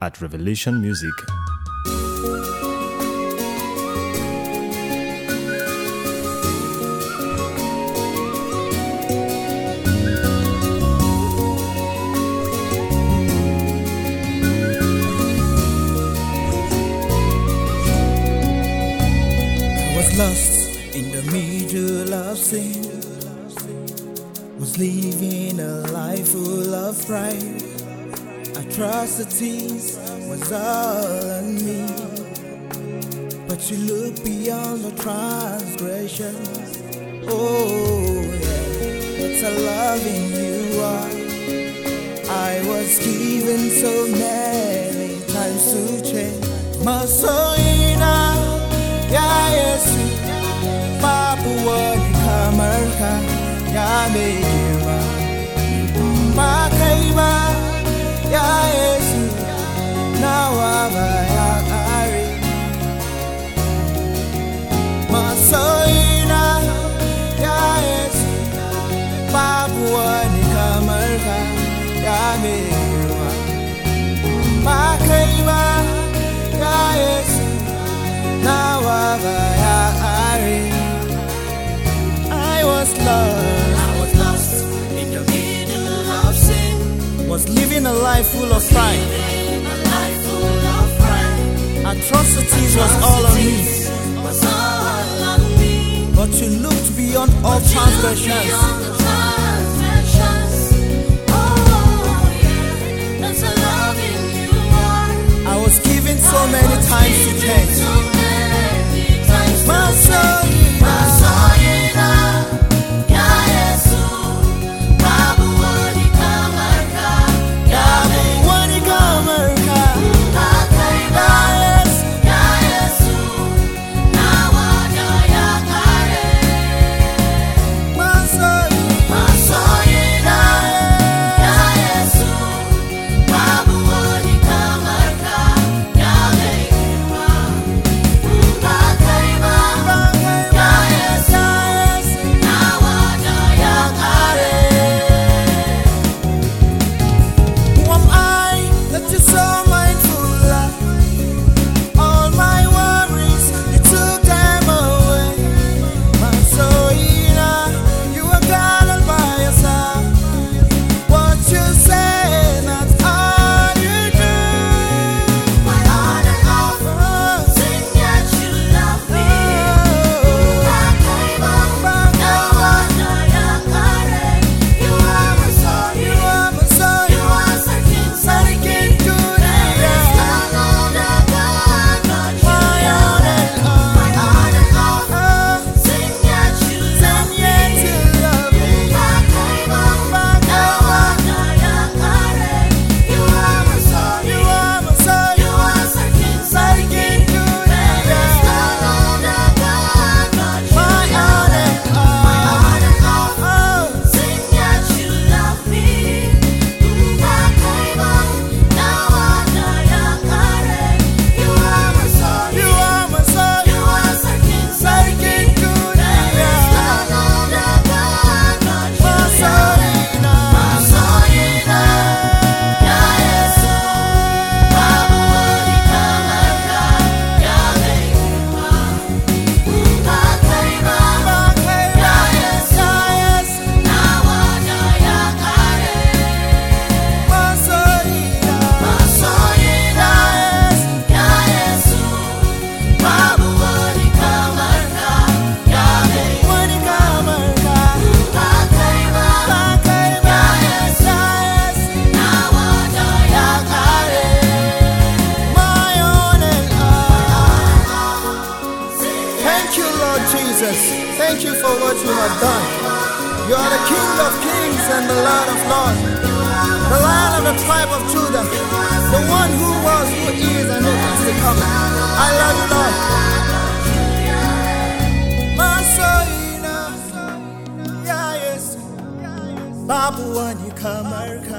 at Revelation Music. Lost in the middle of sin, was living a life full of pride. Atrocities was all on me, but you look beyond the transgressions. Oh yeah, what a loving you are. I was given so many times to change. Masoina ya Yesu, Papua ni kamarka ya mejiwa. Makaiba ya Yesu, nawaba ya kari. Masoina ya Yesu, Papua ni kamarka ya mejiwa. Makaiba ya Yesu, I was lost in the middle of sin, was living a life full of pride. Atrocities was all on me, but you looked beyond all transgressions. I was given so many times to change. Thank you for what you have done. You are the King of Kings and the Lord of Lords, the Lion of the tribe of Judah, the one who was, who is, and who is to come. I love you, Lord. Masoina, ya Yesu, Papua ni kamarka.